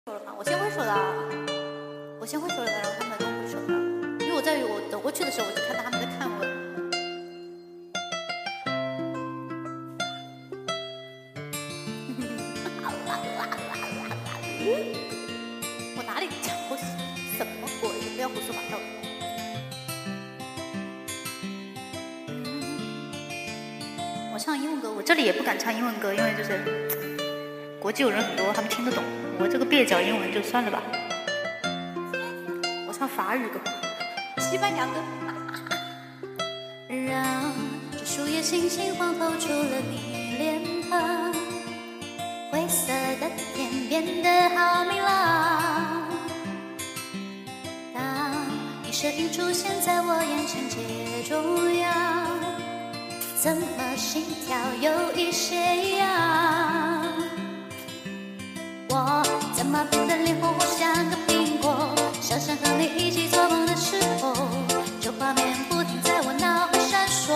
手了吗？我先挥手的，我先挥手了的，然后他们都挥手的。因为我走过去的时候，我就看到他们在看我。我哪里讲过什么鬼？不要胡说八道。我唱英文歌，我这里也不敢唱英文歌，因为就是国际友人很多，他们听得懂。我这个蹩脚英文就算了吧。我唱法语歌，西班牙歌。让这树叶轻轻晃透出了你脸庞，灰色的天变得好明朗。当你身影出现在我眼前街中央，怎么心跳有一些痒？我怎么变得脸红红像个苹果？想象和你一起做梦的时候，这画面不停在我脑海闪烁。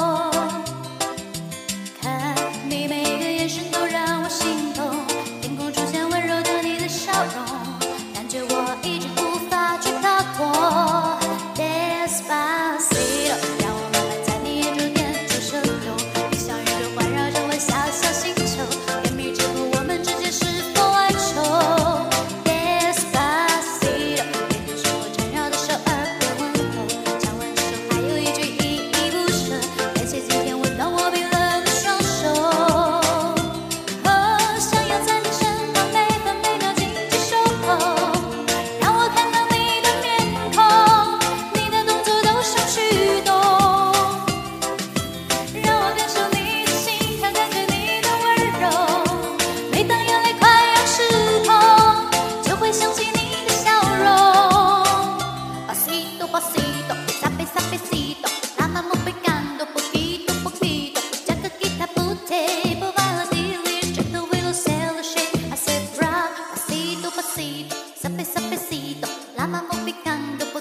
看你每个眼神都让我心动，天空出现温柔的你的笑容，感觉我一直无法去逃脱。Despacito， 让我慢慢在你眼中点出舌头，你像宇宙环绕着我小小星球，甜蜜之后我们之间是否哀愁 ？Despacito， 别跟生活缠绕的手，耳边问候，讲完手还有一句依依不舍，感谢今天温暖我冰冷的双手。想要在你身旁每分每秒紧紧守候，让我看到你的面孔，你的动作都像驱动，让我感受你的心跳，感觉你的温柔。每当眼泪快要失控，就会想起你的笑容。Pasito, pasito, despacito, estamos pegando poquito, poquito, ya que quita pute, por la dilis, ya te voy a hacer la shake, hacer rock, pasito, pasito, despacito, la vamos pegando